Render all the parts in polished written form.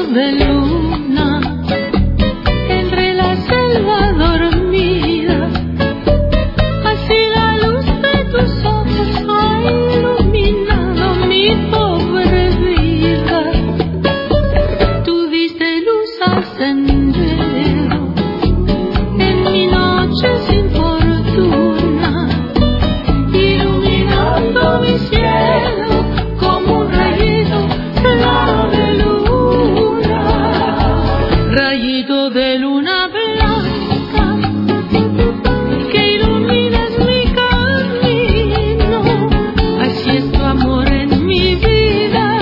de luna entre la selva dormida. Así la luz de tus ojos ha iluminado mi pobre vida. Tú diste luz al sendero en mi noche sin fortuna, iluminando mi cielo como un rayito claro de luna, rayito de luna blanca que iluminas mi camino. Así es tu amor en mi vida,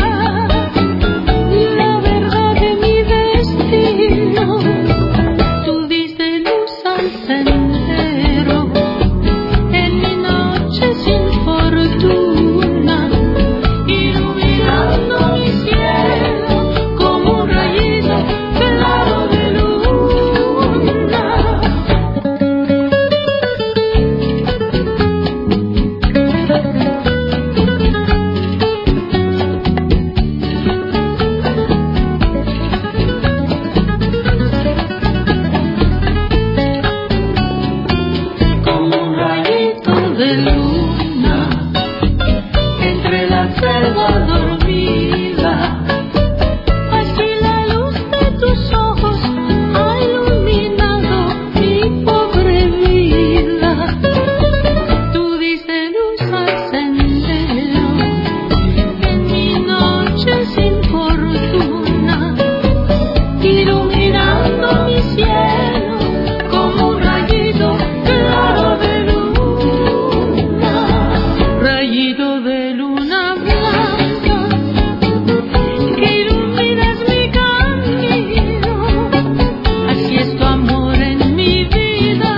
la verdad de mi destino. Tú diste luz al sendero en mi noche sin fortuna, iluminando mi cielo como un rayito claro de luna. Como un rayito de luna entre la selva dormida. Así la luz de tus ojos ha iluminado mi pobre vida. Tú diste luz al sendero en mi noche sin fortuna, iluminando mi cielo como un rayito claro de luna, rayito de luna blanca que iluminas mi camino. Así es tu amor en mi vida,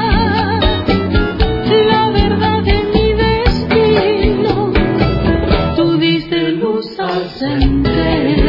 la verdad de mi destino. Tú diste luz al sendero